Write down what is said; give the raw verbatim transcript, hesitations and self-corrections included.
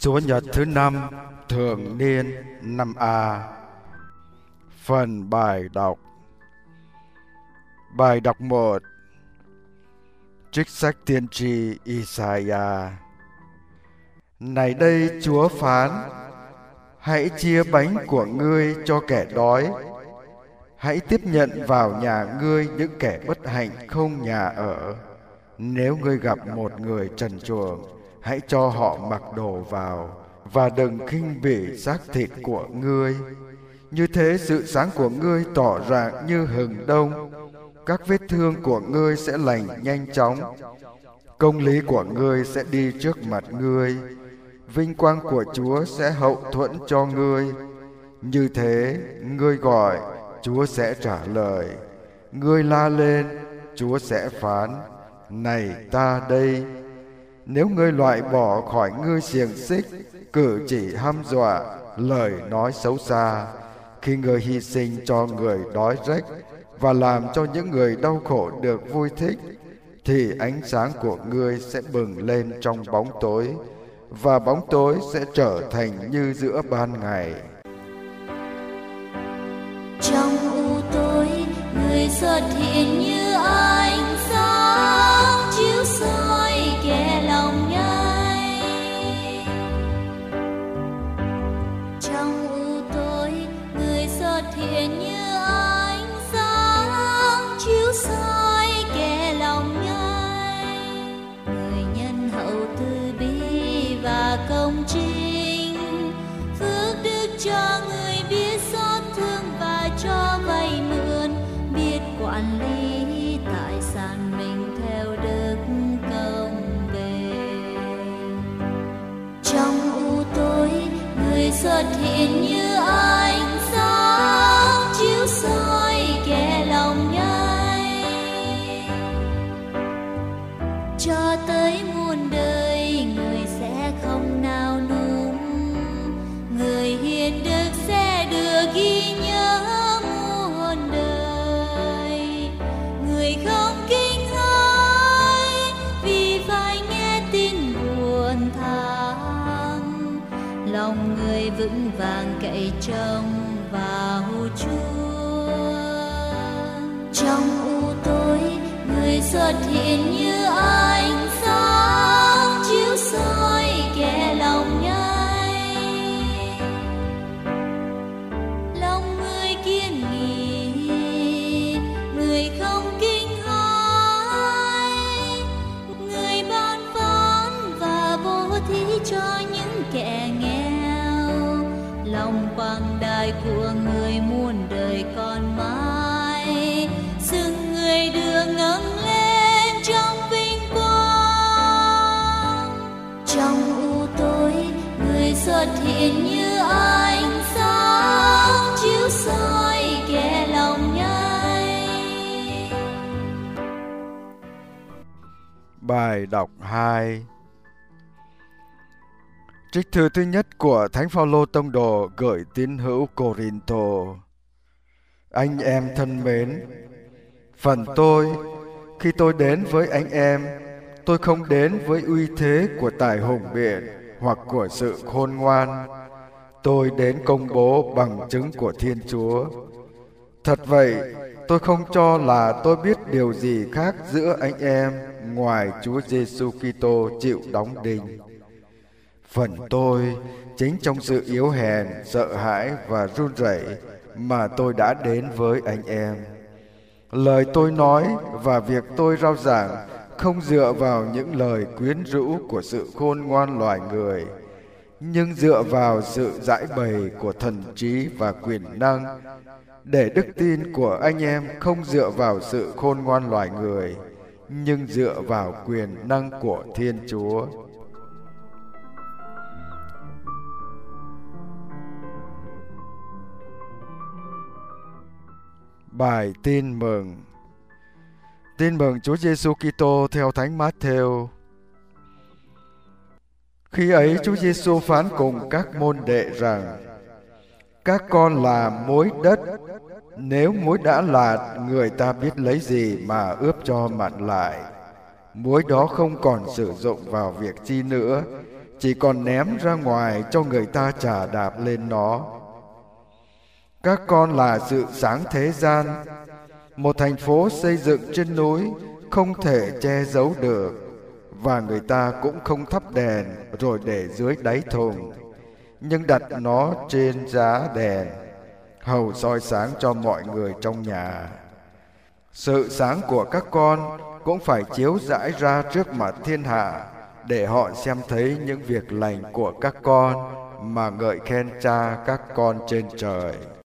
Chúa Nhật thứ năm, thường niên năm A. Phần bài đọc. Bài đọc một. Trích sách tiên tri Isaiah. Này đây Chúa phán: hãy chia bánh của ngươi cho kẻ đói, hãy tiếp nhận vào nhà ngươi những kẻ bất hạnh không nhà ở. Nếu ngươi gặp một người trần truồng, hãy cho họ mặc đồ vào, và đừng khinh bỉ xác thịt của ngươi. Như thế sự sáng của ngươi tỏ rạng như hừng đông, các vết thương của ngươi sẽ lành nhanh chóng. Công lý của ngươi sẽ đi trước mặt ngươi, vinh quang của Chúa sẽ hậu thuẫn cho ngươi. Như thế, ngươi gọi, Chúa sẽ trả lời. Ngươi la lên, Chúa sẽ phán: này ta đây. Nếu ngươi loại bỏ khỏi ngươi xiềng xích, cử chỉ hăm dọa, lời nói xấu xa, khi ngươi hy sinh cho người đói rách và làm cho những người đau khổ được vui thích, thì ánh sáng của ngươi sẽ bừng lên trong bóng tối, và bóng tối sẽ trở thành như giữa ban ngày. Trong u tối, người xuất hiện như ánh sáng chiếu soi kẻ lòng nhai. Trong u tối, người xuất hiện như ánh sáng chiếu soi kẻ lòng nhai. Người nhân hậu từ bi và công chính, phước đức cho người biết xót thương và cho vay mượn, biết quản lý tài sản mình theo đức công bình. Trong u tối, người xuất hiện như ánh sáng chiếu soi kẻ lòng nhai. Cho tới muôn đời, người sẽ không nào núng, người hiền đức sẽ được ghi nhớ muôn đời. Người không kinh hãi vì phải nghe tin buồn thảm, lòng người vững vàng cậy trông vào Chúa. Trong u tối, người xuất hiện như ánh sáng chiếu soi kẻ lòng nhai. Lòng người kiên nghị, người không kinh hãi, người ban phán và bố thí cho những kẻ nghèo. Lòng quang đại của người muôn đời còn mãi, xưng người đưa ngẩng lên trong vinh quang. Trong u tối, người xuất hiện như ánh sáng chiếu soi kẻ lòng nhai. Bài đọc hai. Trích thư thứ nhất của Thánh Phaolô tông đồ gửi tín hữu Cô-rin-tô. Anh em thân mến, phần tôi, khi tôi đến với anh em, tôi không đến với uy thế của tài hùng biện hoặc của sự khôn ngoan. Tôi đến công bố bằng chứng của Thiên Chúa. Thật vậy, tôi không cho là tôi biết điều gì khác giữa anh em ngoài Chúa Giêsu Kitô chịu đóng đinh. Phần tôi, chính trong sự yếu hèn, sợ hãi và run rẩy mà tôi đã đến với anh em. Lời tôi nói và việc tôi rao giảng không dựa vào những lời quyến rũ của sự khôn ngoan loài người, nhưng dựa vào sự giải bày của thần trí và quyền năng, để đức tin của anh em không dựa vào sự khôn ngoan loài người, nhưng dựa vào quyền năng của Thiên Chúa. Bài tin mừng. Tin mừng Chúa Giêsu Kitô theo Thánh Mát-thêu. Khi ấy Chúa Giêsu phán cùng các môn đệ rằng: các con là muối đất. Nếu muối đã lạt, người ta biết lấy gì mà ướp cho mặn lại. Muối đó không còn sử dụng vào việc chi nữa, chỉ còn ném ra ngoài cho người ta chà đạp lên nó. Các con là sự sáng thế gian. Một thành phố xây dựng trên núi không thể che giấu được, và người ta cũng không thắp đèn rồi để dưới đáy thùng, nhưng đặt nó trên giá đèn, hầu soi sáng cho mọi người trong nhà. Sự sáng của các con cũng phải chiếu rãi ra trước mặt thiên hạ, để họ xem thấy những việc lành của các con mà ngợi khen Cha các con trên trời.